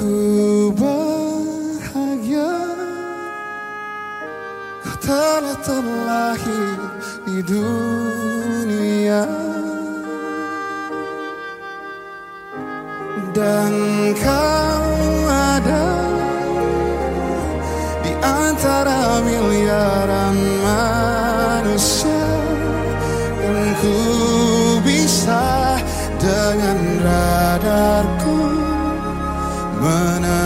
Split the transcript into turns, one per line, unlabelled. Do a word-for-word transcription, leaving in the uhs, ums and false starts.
Ku bahagia kau telah terlahir di dunia, dan kau ada di antara miliaran manusia, dan ku bisa dengan radarku menang.